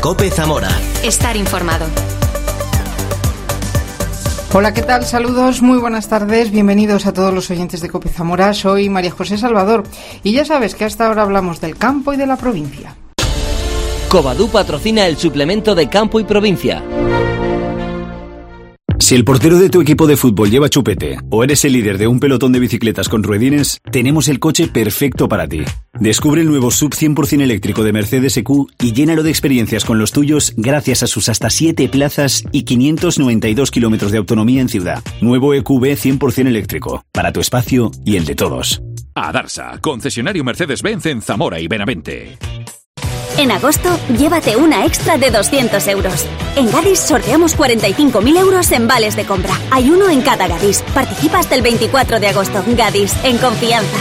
COPE Zamora. Estar informado. Hola, ¿qué tal? Saludos, muy buenas tardes, bienvenidos a todos los oyentes de COPE Zamora. Soy María José Salvador y ya sabes que hasta ahora hablamos del campo y de la provincia. Covadú patrocina el suplemento de campo y provincia. Si el portero de tu equipo de fútbol lleva chupete o eres el líder de un pelotón de bicicletas con ruedines, tenemos el coche perfecto para ti. Descubre el nuevo SUV 100% eléctrico de Mercedes EQ y llénalo de experiencias con los tuyos gracias a sus hasta 7 plazas y 592 kilómetros de autonomía en ciudad. Nuevo EQB 100% eléctrico, para tu espacio y el de todos. Adarsa, concesionario Mercedes-Benz en Zamora y Benavente. En agosto, llévate una extra de 200 euros. En Gadis sorteamos 45.000 euros en vales de compra. Hay uno en cada Gadis. Participa hasta el 24 de agosto. Gadis, en confianza.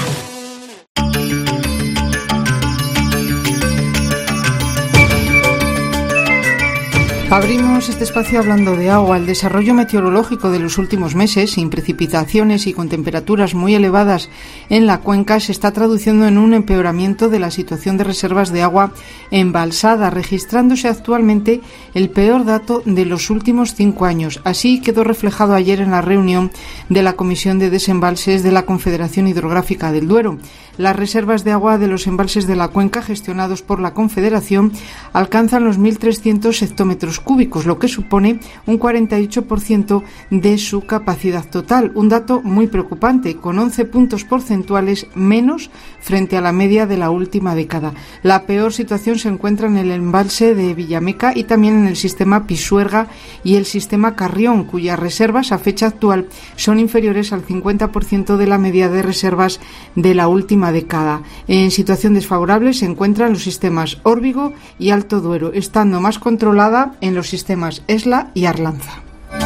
Abrimos este espacio hablando de agua. El desarrollo meteorológico de los últimos meses, sin precipitaciones y con temperaturas muy elevadas en la cuenca, se está traduciendo en un empeoramiento de la situación de reservas de agua embalsada, registrándose actualmente el peor dato de los últimos 5 años. Así quedó reflejado ayer en la reunión de la Comisión de Desembalses de la Confederación Hidrográfica del Duero. Las reservas de agua de los embalses de la cuenca gestionados por la Confederación alcanzan los 1.300 hectómetros cúbicos, lo que supone un 48% de su capacidad total. Un dato muy preocupante, con 11 puntos porcentuales menos frente a la media de la última década. La peor situación se encuentra en el embalse de Villameca y también en el sistema Pisuerga y el sistema Carrión, cuyas reservas a fecha actual son inferiores al 50% de la media de reservas de la última década. En situación desfavorable se encuentran los sistemas Órbigo y Alto Duero, estando más controlada en los sistemas Esla y Arlanza.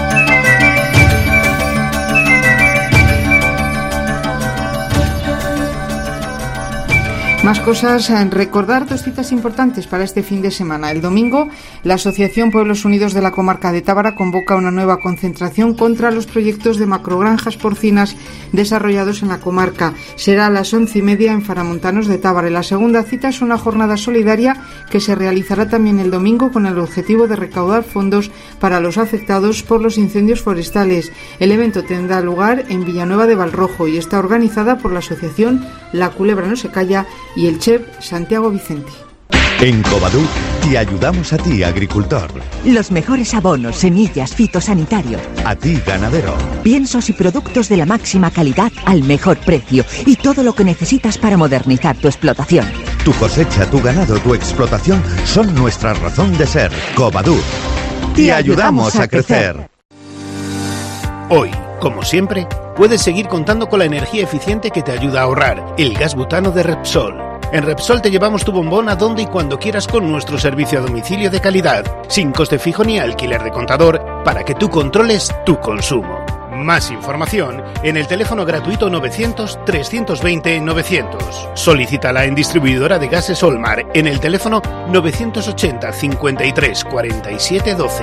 Más cosas, recordar 2 citas importantes para este fin de semana. El domingo, la Asociación Pueblos Unidos de la Comarca de Tábara convoca una nueva concentración contra los proyectos de macrogranjas porcinas desarrollados en la comarca. Será a las 11:30 en Faramontanos de Tábara. Y la segunda cita es una jornada solidaria que se realizará también el domingo con el objetivo de recaudar fondos para los afectados por los incendios forestales. El evento tendrá lugar en Villanueva de Valrojo y está organizada por la asociación La Culebra no se calla y el chef Santiago Vicente. En Covadú te ayudamos a ti, agricultor. Los mejores abonos, semillas, fitosanitarios. A ti, ganadero. Piensos y productos de la máxima calidad al mejor precio y todo lo que necesitas para modernizar tu explotación. Tu cosecha, tu ganado, tu explotación son nuestra razón de ser. Covadú. Te ayudamos a crecer. Hoy, como siempre, puedes seguir contando con la energía eficiente que te ayuda a ahorrar, el gas butano de Repsol. En Repsol te llevamos tu bombón a donde y cuando quieras con nuestro servicio a domicilio de calidad, sin coste fijo ni alquiler de contador, para que tú controles tu consumo. Más información en el teléfono gratuito 900-320-900. Solicítala en distribuidora de gases Olmar en el teléfono 980 53 47 12.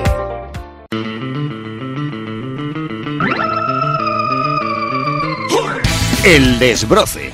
El desbroce.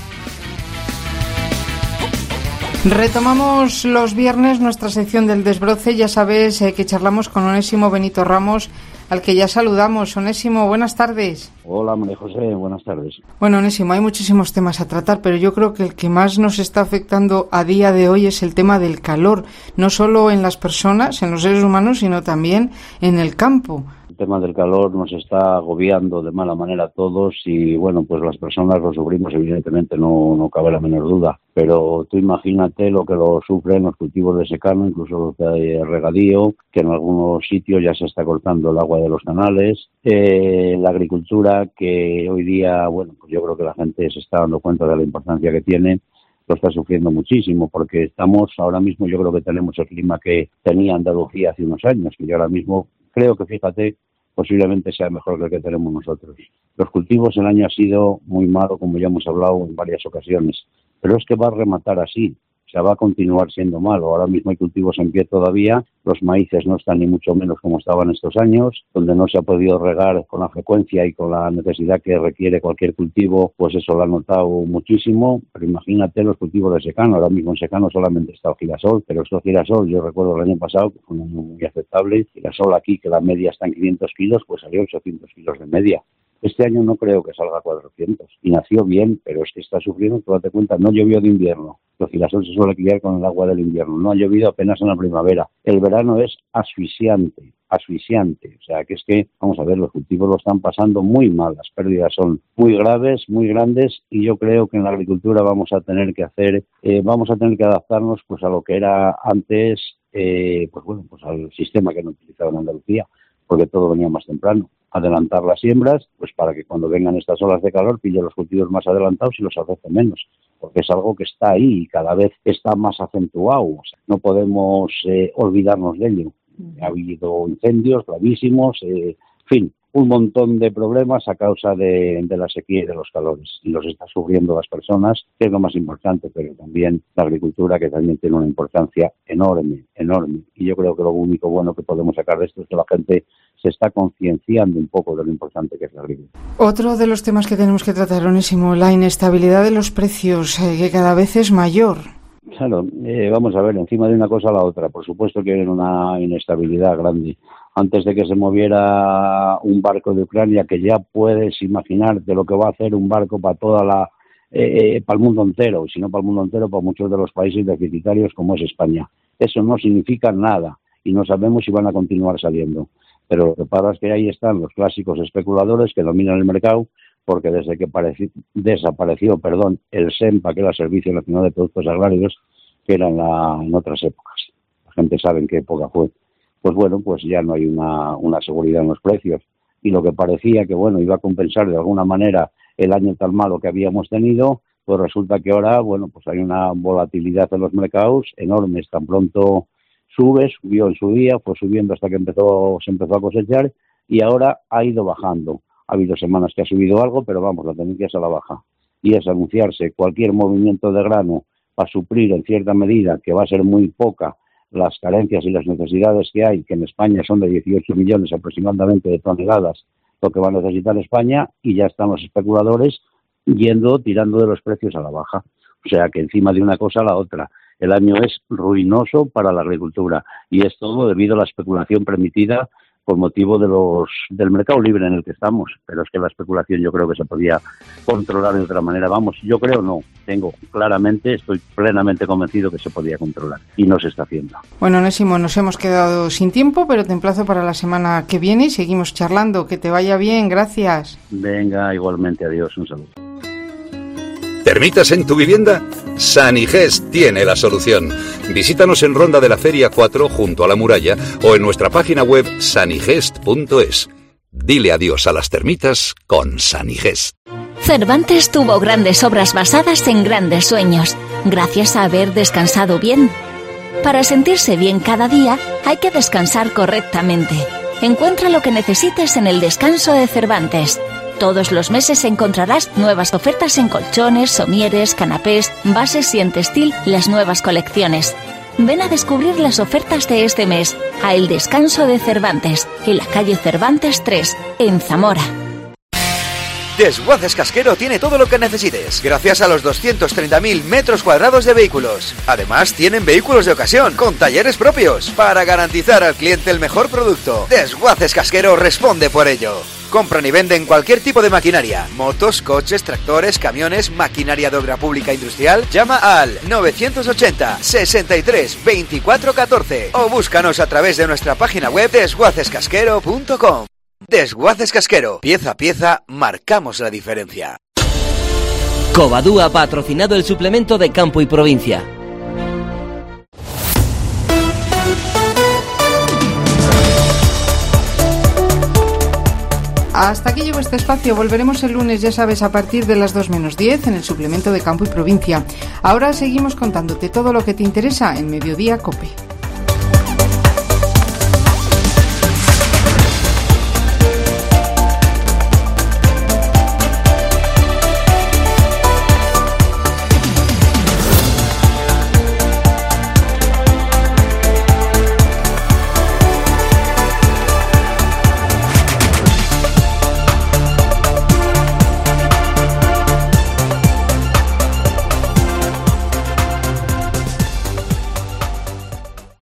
Retomamos los viernes nuestra sección del desbroce. Ya sabes que charlamos con Onésimo Benito Ramos, al que ya saludamos. Onésimo, buenas tardes. Hola, María José, buenas tardes. Bueno, Onésimo, hay muchísimos temas a tratar, pero yo creo que el que más nos está afectando a día de hoy es el tema del calor, no solo en las personas, en los seres humanos, sino también en el campo. El tema del calor nos está agobiando de mala manera a todos y, bueno, pues las personas lo sufrimos, evidentemente, no cabe la menor duda. Pero tú imagínate lo que lo sufren los cultivos de secano, incluso los de regadío, que en algunos sitios ya se está cortando el agua de los canales. La agricultura, que hoy día, bueno, pues yo creo que la gente se está dando cuenta de la importancia que tiene, lo está sufriendo muchísimo, porque estamos ahora mismo, yo creo que tenemos el clima que tenía Andalucía hace unos años, que yo ahora mismo creo que, fíjate, posiblemente sea mejor que el que tenemos nosotros. Los cultivos, el año ha sido muy malo, como ya hemos hablado en varias ocasiones, pero es que va a rematar así. O sea, va a continuar siendo malo. Ahora mismo hay cultivos en pie todavía, los maíces no están ni mucho menos como estaban estos años, donde no se ha podido regar con la frecuencia y con la necesidad que requiere cualquier cultivo, pues eso lo ha notado muchísimo. Pero imagínate los cultivos de secano, ahora mismo en secano solamente está el girasol, pero estos girasol, yo recuerdo el año pasado que fue muy aceptable, girasol aquí que la media está en 500 kilos, pues salió 800 kilos de media. Este año no creo que salga 400. Y nació bien, pero es que está sufriendo, tú date cuenta, no llovió de invierno. El girasol se suele criar con el agua del invierno. No ha llovido apenas en la primavera. El verano es asfixiante. O sea, que es que, vamos a ver, los cultivos lo están pasando muy mal. Las pérdidas son muy graves, muy grandes, y yo creo que en la agricultura vamos a tener que adaptarnos pues a lo que era antes, pues al sistema que no utilizaba en Andalucía, porque todo venía más temprano. Adelantar las siembras, pues para que cuando vengan estas olas de calor pille los cultivos más adelantados y los afecte menos, porque es algo que está ahí y cada vez está más acentuado. O sea, no podemos olvidarnos de ello. Ha habido incendios gravísimos, en fin, un montón de problemas a causa de la sequía y de los calores, y los está sufriendo las personas, que es lo más importante, pero también la agricultura, que también tiene una importancia enorme, y yo creo que lo único bueno que podemos sacar de esto es que la gente se está concienciando un poco de lo importante que es la agricultura. Otro de los temas que tenemos que tratar, Onésimo, la inestabilidad de los precios, que cada vez es mayor. Claro, vamos a ver, encima de una cosa a la otra, por supuesto que hay una inestabilidad grande. Antes de que se moviera un barco de Ucrania, que ya puedes imaginarte lo que va a hacer un barco para para el mundo entero, y si no para el mundo entero, para muchos de los países deficitarios como es España. Eso no significa nada, y no sabemos si van a continuar saliendo. Pero lo que pasa es que ahí están los clásicos especuladores que dominan el mercado, porque desde que desapareció el SEMPA, que era el Servicio Nacional de Productos Agrarios, que era en otras épocas, la gente sabe en qué época fue, pues bueno, pues ya no hay una seguridad en los precios, y lo que parecía que bueno iba a compensar de alguna manera el año tan malo que habíamos tenido, pues resulta que ahora, bueno, pues hay una volatilidad en los mercados enormes. Tan pronto subió en su día, fue subiendo hasta que se empezó a cosechar, y ahora ha ido bajando. Ha habido semanas que ha subido algo, pero vamos, la tendencia es a la baja. Y es anunciarse cualquier movimiento de grano para suplir en cierta medida, que va a ser muy poca, las carencias y las necesidades que hay, que en España son de 18 millones aproximadamente de toneladas, lo que va a necesitar España, y ya están los especuladores tirando de los precios a la baja. O sea que encima de una cosa a la otra. El año es ruinoso para la agricultura, y es todo debido a la especulación permitida por motivo del mercado libre en el que estamos. Pero es que la especulación yo creo que se podía controlar de otra manera. Vamos, yo creo no. Estoy plenamente convencido que se podía controlar, y no se está haciendo. Bueno, Onésimo, nos hemos quedado sin tiempo, pero te emplazo para la semana que viene y seguimos charlando. Que te vaya bien, gracias. Venga, igualmente, adiós, un saludo. ¿Termitas en tu vivienda? Sanigest tiene la solución. Visítanos en Ronda de la Feria 4 junto a la muralla o en nuestra página web sanigest.es. Dile adiós a las termitas con Sanigest. Cervantes tuvo grandes obras basadas en grandes sueños, gracias a haber descansado bien. Para sentirse bien cada día, hay que descansar correctamente. Encuentra lo que necesites en el descanso de Cervantes. Todos los meses encontrarás nuevas ofertas en colchones, somieres, canapés, bases y en textil, las nuevas colecciones. Ven a descubrir las ofertas de este mes a El Descanso de Cervantes, en la calle Cervantes 3, en Zamora. Desguaces Casquero tiene todo lo que necesites, gracias a los 230.000 metros cuadrados de vehículos. Además, tienen vehículos de ocasión, con talleres propios, para garantizar al cliente el mejor producto. Desguaces Casquero responde por ello. Compran y venden cualquier tipo de maquinaria, motos, coches, tractores, camiones, maquinaria de obra pública industrial. Llama al 980 63 24 14 o búscanos a través de nuestra página web desguacescasquero.com. Desguaces Casquero, pieza a pieza, marcamos la diferencia. Covadú ha patrocinado el suplemento de Campo y Provincia. Hasta aquí llegó este espacio. Volveremos el lunes, ya sabes, a partir de las 2 menos 10 en el suplemento de Campo y Provincia. Ahora seguimos contándote todo lo que te interesa en Mediodía COPE.